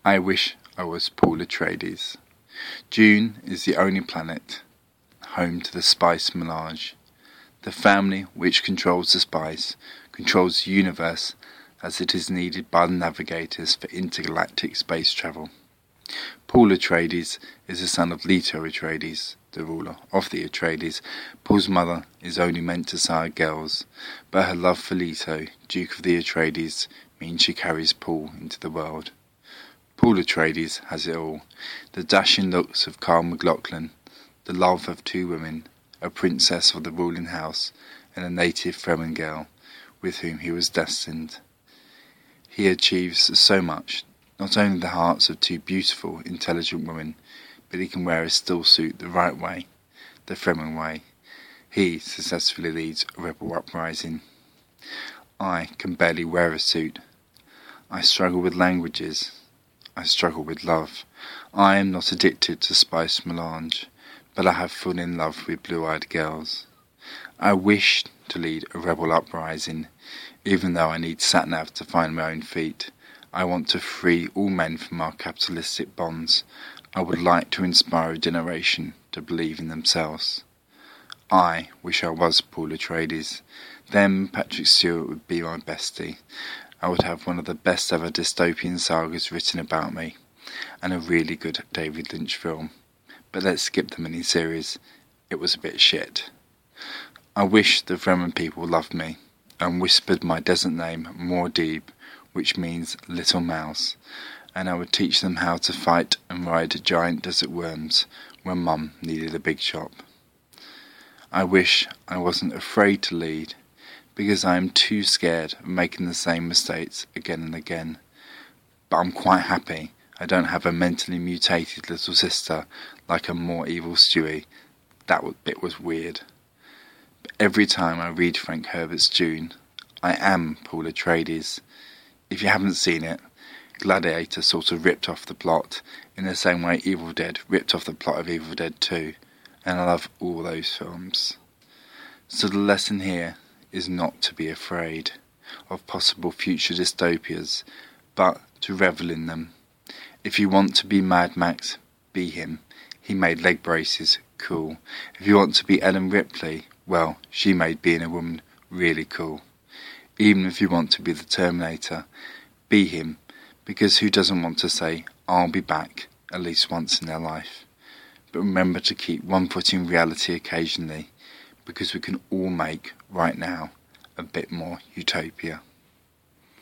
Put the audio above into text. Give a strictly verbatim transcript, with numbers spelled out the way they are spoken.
I wish I was Paul Atreides. Dune is the only planet home to the spice melange. The family which controls the spice controls the universe as it is needed by the navigators for intergalactic space travel. Paul Atreides is the son of Leto Atreides, the ruler of the Atreides. Paul's mother is only meant to sire girls, but her love for Leto, Duke of the Atreides, means she carries Paul into the world. Paul Atreides has it all: the dashing looks of Carl MacLachlan, the love of two women, a princess of the ruling house, and a native Fremen girl with whom he was destined. He achieves so much, not only the hearts of two beautiful, intelligent women, but he can wear a still suit the right way, the Fremen way. He successfully leads a rebel uprising. I can barely wear a suit. I struggle with languages. I struggle with love. I am not addicted to spice melange, but I have fallen in love with blue-eyed girls. I wish to lead a rebel uprising, even though I need sat-nav to find my own feet. I want to free all men from our capitalistic bonds. I would like to inspire a generation to believe in themselves. I wish I was Paul Atreides. Then Patrick Stewart would be my bestie. I would have one of the best ever dystopian sagas written about me, and a really good David Lynch film. But let's skip the miniseries. It was a bit shit. I wish the Fremen people loved me, and whispered my desert name Muad'Dib, which means little mouse, and I would teach them how to fight and ride giant desert worms when Mum needed a big chop. I wish I wasn't afraid to lead, because I am too scared of making the same mistakes again and again. But I'm quite happy I don't have a mentally mutated little sister like a more evil Stewie. That bit was weird. But every time I read Frank Herbert's Dune, I am Paul Atreides. If you haven't seen it, Gladiator sort of ripped off the plot in the same way Evil Dead ripped off the plot of Evil Dead two, and I love all those films. So the lesson here is not to be afraid of possible future dystopias, but to revel in them. If you want to be Mad Max, be him. He made leg braces cool. If you want to be Ellen Ripley, well, she made being a woman really cool. Even if you want to be the Terminator, be him, because who doesn't want to say, I'll be back, at least once in their life? But remember to keep one foot in reality occasionally, because we can all make, right now, a bit more utopia.